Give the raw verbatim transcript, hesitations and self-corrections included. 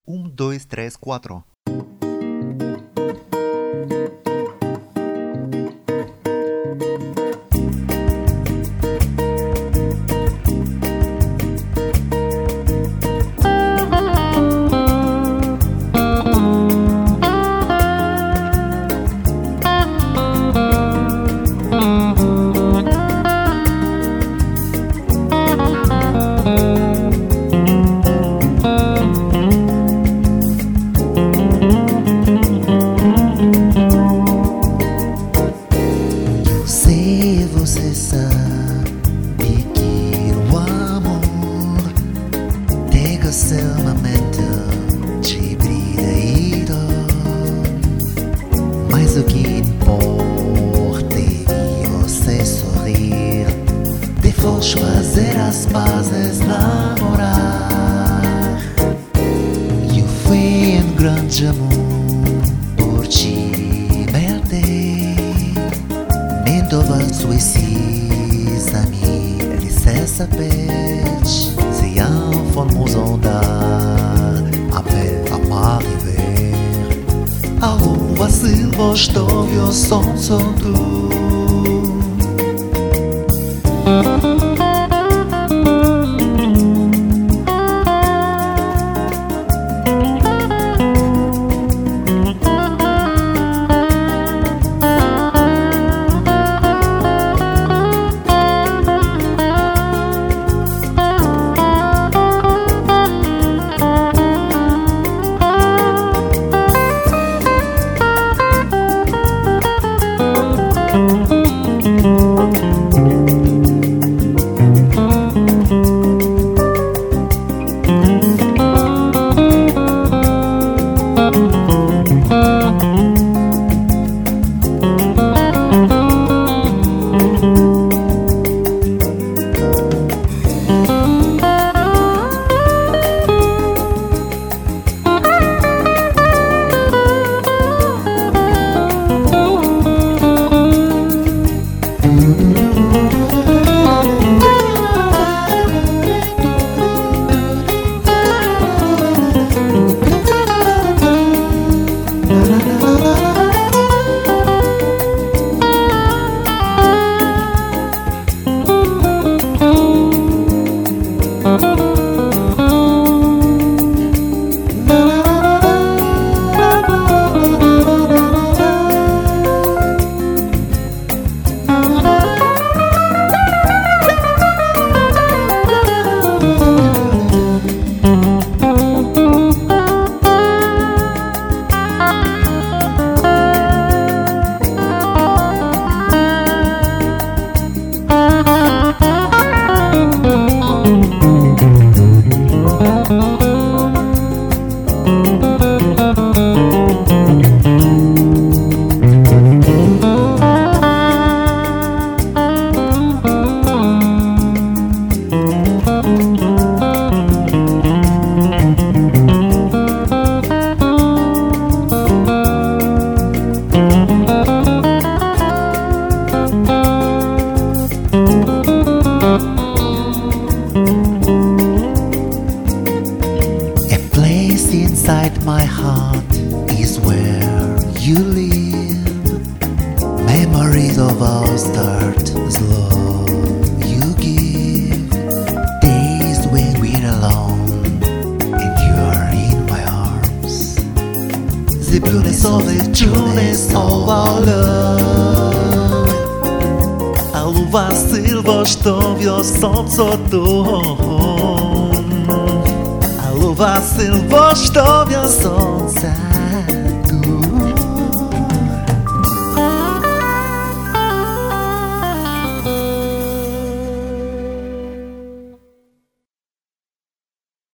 Um, dois, três, quatro. Você sabe que o amor tem extremamente de brilho e dor, mas o que importa é você sorrir, depois fazer as pazes, namorar. E eu fui um grande amor por ti, perder. Dova suicides ami, licença pede. Se en formos andar, appel à m'arriver. Allo Vasil Vostovio son sotu. Inside my heart is where you live. Memories of our start, the love you give. Days when we're alone and you're in my arms. The blueness of the trueness of our love. Allo Vasil Vostovio son sotu. Vasil Vostovio son